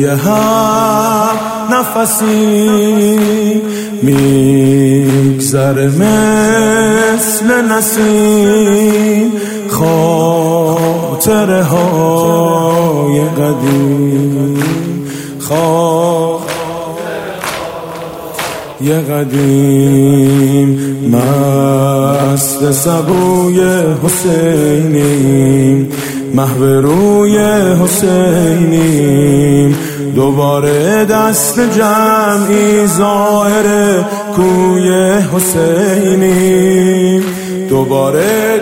هر نفسی میگذره مثل نسیم خاطره های قدیم یه قدیم مست سبوی حسینیم محو روی حسینیم دوباره دست جمعی زائر کوی حسینیم دوباره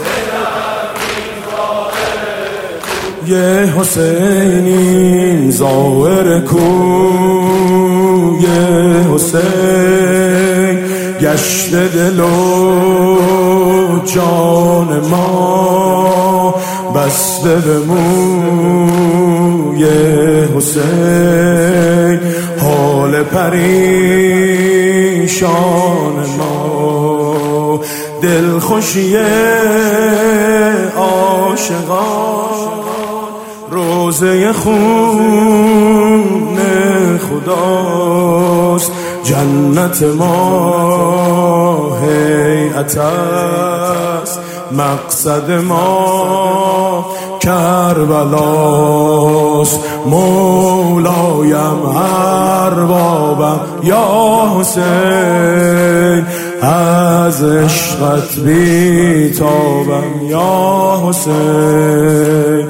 یه حسینیم زائر کوی حسین گشت دل و جان ما بسته به موی حسین حال پریشان ما دلخوشی عاشقان روزه خون خداست جنت ما هیئت است مقصد ما کربلاست مولایم اربابم یا حسین از عشقت بیتابم یا حسین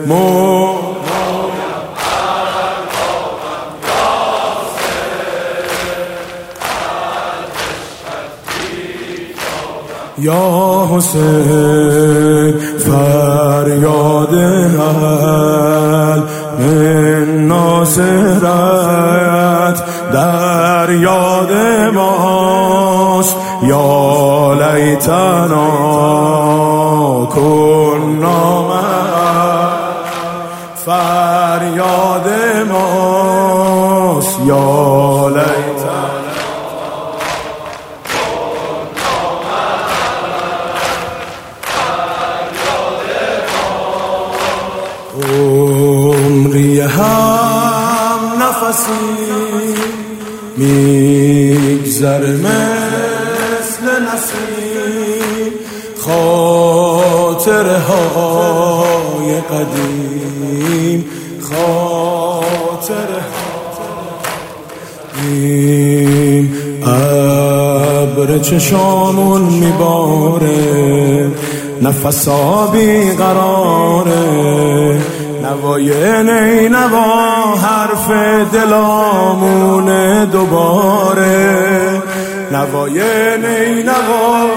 یا حسین فریاد هل من ناصرت در یاد ماست یا لیتنا کنا فریاد ماست یا لیتنا عمری هم نفسی میگذره مثل نسیم خاطره های قدیم خاطره این ابر چشامون میباره نفسا بیقراره نوای نینوا حرف دلامون دوباره نوای نینوا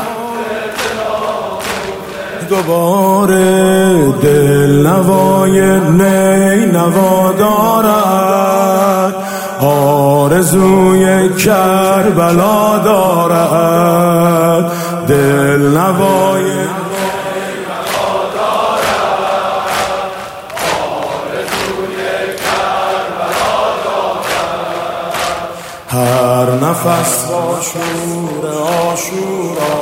دوباره دل نوای نینوا دارد آرزوی کربلا دارد دل نوای هر نفس با شور عاشورا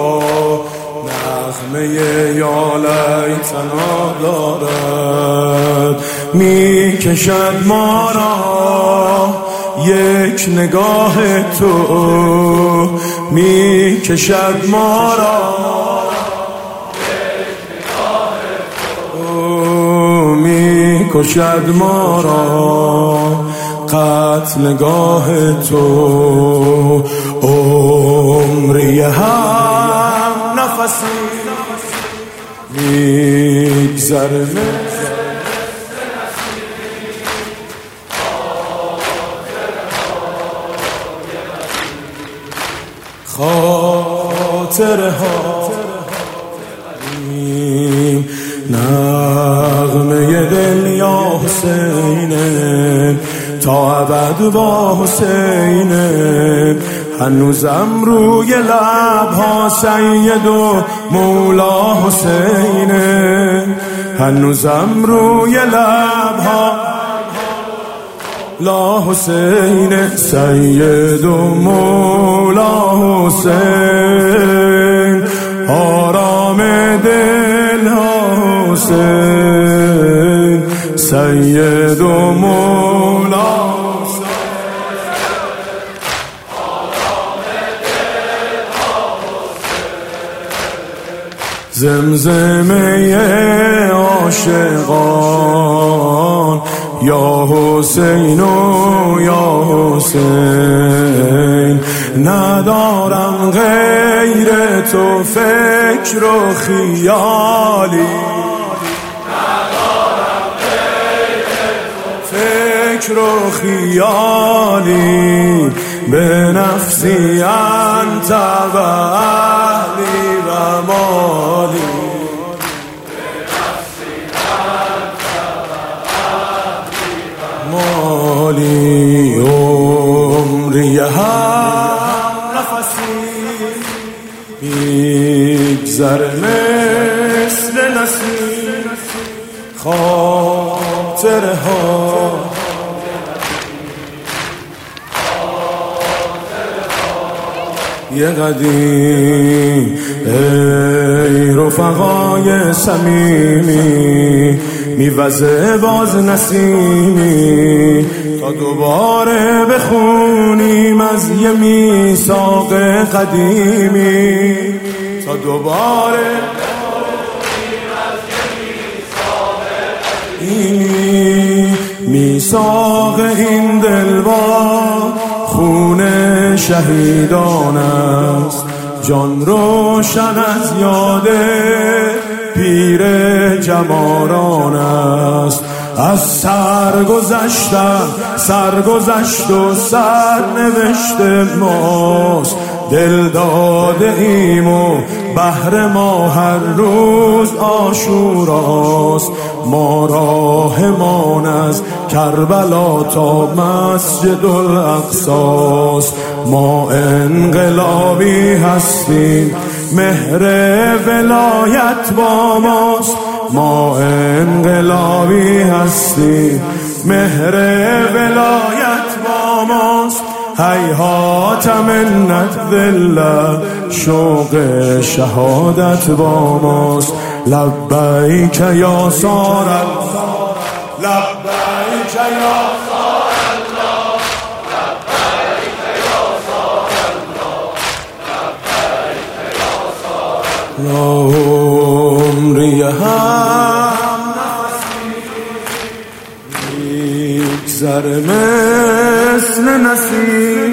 نغمه یا لیتنا دارد میکشد ما را یک نگاه تو میکشد ما را یک نگاه تو میکشد ما را قتل نگاه تو عمری هم نفسی میگذره خاطره ها نغمه دل یا حسینه تا ابد با حسینه هنوزم روی لبها سید و مولا حسینه هنوزم روی لبها لا حسین سید و مولا حسین آرام دل حسین سید و مولا زمزمه عاشقان یا حسین و یا حسین ندارم غیر تو فکر و خیالی فکر و خیالی به نفسی انت و اهلی و مالی مالی عمری هم نفسی میگذر مثل نسیم خاطرها یه قدیم ای رفقای صمیمی میوزه باز نسیمی تا دوباره بخونیم از یه میثاق قدیمی تا دوباره بخونیم از یه میثاق این دلبار خون شهیدان است جان روشن از یاد پیر جماران است از سرگذشت و سرنوشت ماست دل داده ایم و بهر ما هر روز عاشوراست ما راهمان از کربلا تا مسجد الاقصاست ما انقلابی هستیم مهر ولایت با ماست ما انقلابی هستیم مهر ولایت با ماست هیهات منت ذلت شوق شهادت با ماست لبیک یا سار الله لبیک یا سار الله لبیک یا سار الله لبیک یا سار عمری هم میگذر مثل نسیم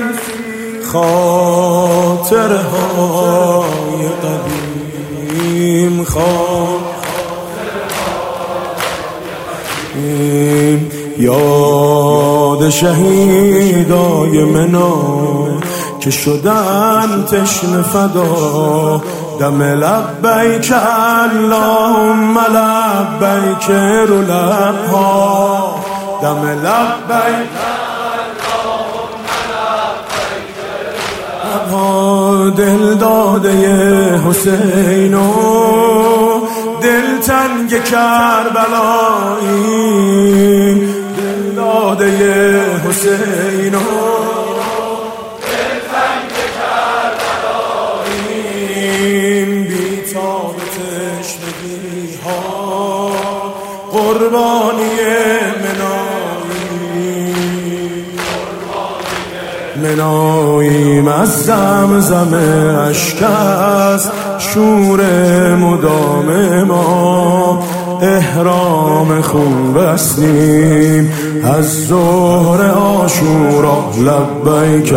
خاطرهای قدیم یاد شهیدای منا که شدن تشنه فدا دم لبیک اللهم لبیک رو لبها دم لبیک اللهم لبیک رو لبها دل داده حسین و دل تنگ کربلایی دل داده حسین و قربانی مناییم از زمزم اشک است شور مدام ما احرام خون بستیم از ظهر عاشورا لبیک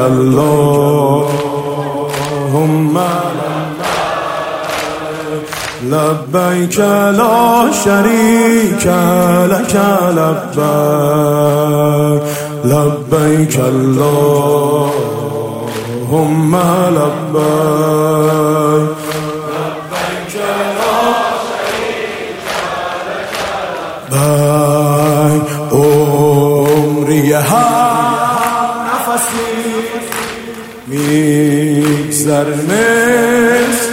اللهم لبیک لا شریک لک لبیک لبیک اللهم لبیک لبیک لا شریک لک لبیک عمری هم نفسی میگذر مثل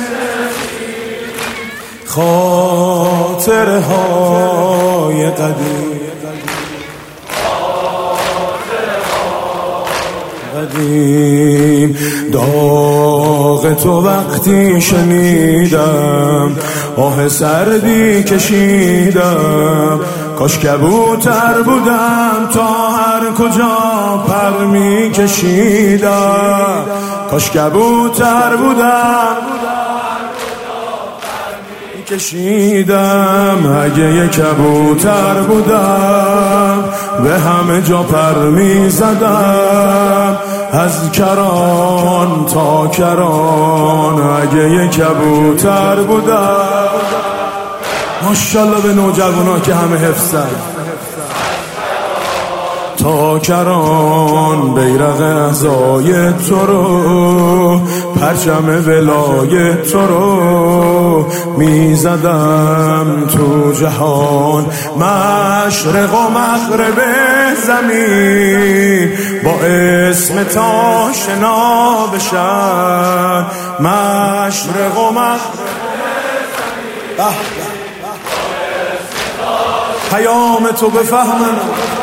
خاطرهای قدیم داغ تو وقتی شنیدم آه سردی کشیدم کاش کبوتر بودم تا هر کجا پر می کشیدم، کاش کبوتر بودم کشیدم. اگه یک کبوتر بودم به همه جا پر می زدم، از کران تا کران. اگه یک کبوتر بودم. ماشاءالله به نوجوانا که همه حفظن. تا کران بیرق اعضای تو رو، پرچم ولای تو رو میزدم تو جهان. مشرق و مغرب زمین با اسم تا شنا بشن. مشرق و مغرب زمین پیام تو بفهمن،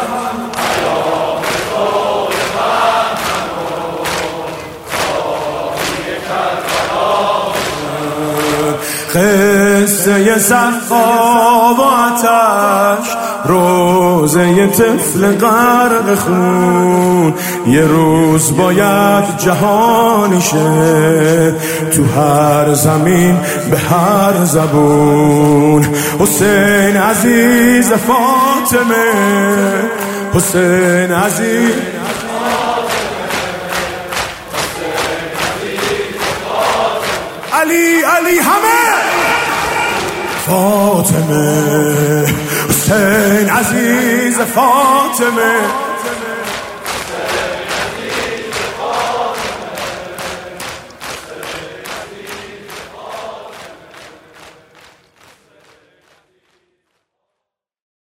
قصه سقا و آتش، روزه طفل غرق خون. یه روز باید جهانی شه تو هر زمین به هر زبون. حسین عزیز فاطمه، حسین عزیز علی همه فاطمه، حسین عزیز فاطمه.